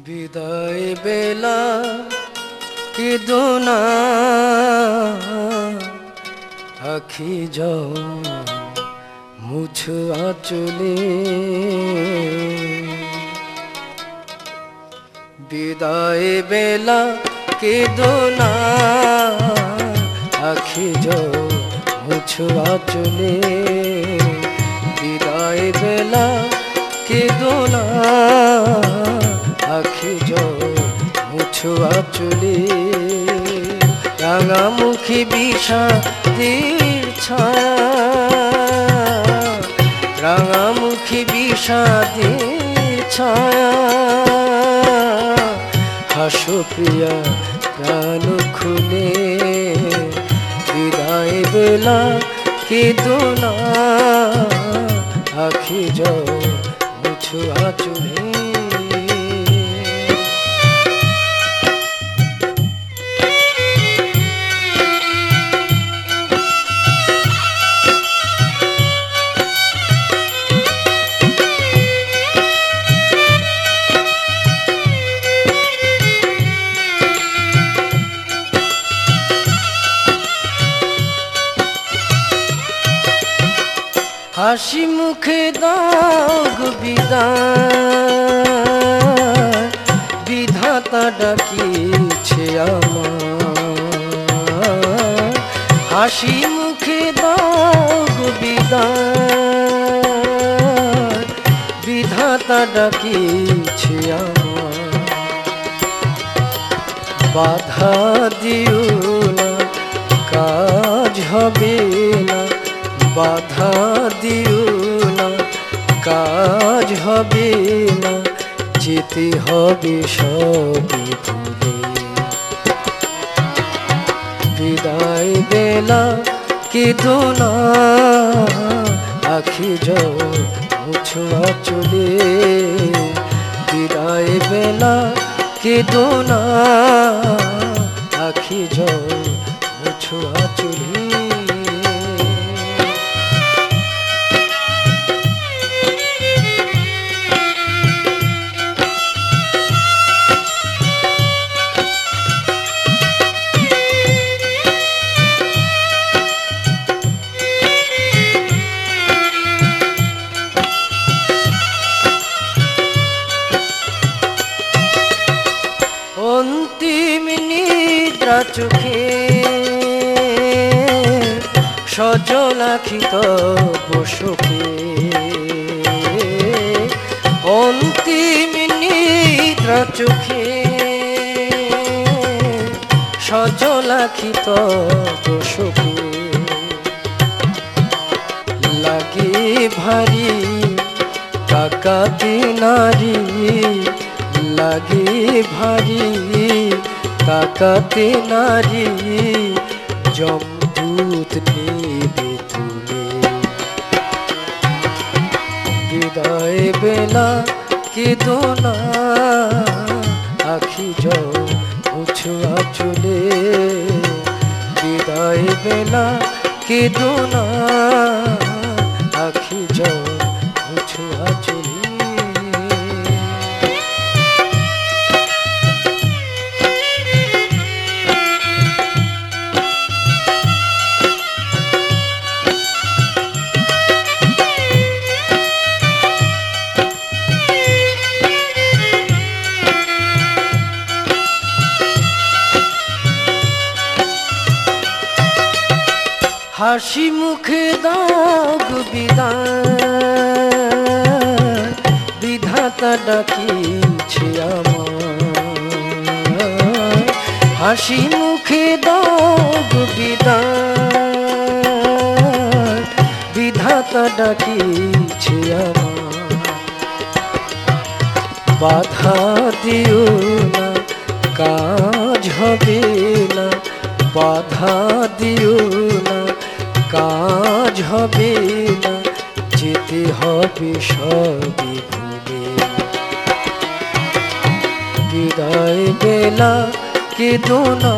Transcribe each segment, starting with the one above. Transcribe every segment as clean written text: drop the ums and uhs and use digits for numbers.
বিদায় বেলা কেদোনা আখি যাও মুছ আঁচলে বিদায় বেলা কেদোনা আখি যাও মুছ আঁচলে বিদায় বেলা কেদোনা আখি যাও মুছ আঁচলে রাঙামুখী বিষাদের ছায়া রাঙামুখী বিষাদের ছায়া হাসো প্রিয়া প্রাণ খুলে বিদায় বেলা কেদোনা আখি যাও মুছ আঁচলে হাসি মুখে দাগ বিদায় বিধাতা ডাকিছে আমার হাসি মুখে দাগ বিদায় বিধাতা ডাকিছে আমার বাধা দিও না কাজ হবে না বাধা দিও না কাজ হবে না যেতে হবে সবই ভুলে বিদায় বেলা কেদোনা আখি যাও মুছ আঁচলে বিদায় বেলা কেদোনা আখি যাও মুছ আঁচলে অন্তিম নিদ্রা চোখে সজল আখি তব শোকে অন্তিম নিদ্রা চোখে সজল আখি তব শোকে লাগে ভারী তাকাতে নারী লাগে ভারী তাকাতে নারী যমদূত নেবে তুলে বিদায় বেলা কেদোনা আখি যাও মুছ আঁচলে বিদায় বেলা কেদোনা আখি যাও মুছ আঁচলে হাসি মুখে দাগ বিদায় বিধাতা ডাকিছে আমার হাসি মুখে দাগ বিদায় বিধাতা ডাকিছে আমার বাধা দিও না কাজ হবে না বাধা দিও না কাজ হবে না যেতে হবে সবই ভুলে বিদায় বেলা কেদোনা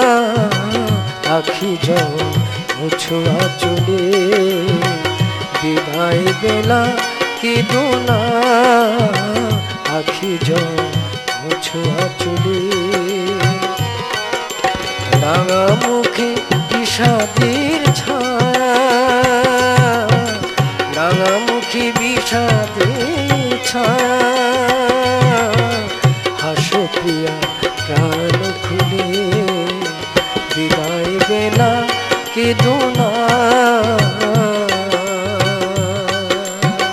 আখি যাও মুছ আঁচলে বিদায় বেলা কেদোনা আখি যাও মুছুয়া চুলে রাঙা মুখে বিষাদের ছায়া রাঙা মুখে বিষাদের ছায়া হাসো প্রিয়া প্রাণ খুলে বিদায় বেলা কেঁদো না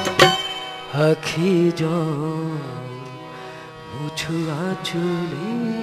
আখি জল মুছুয়া চুলে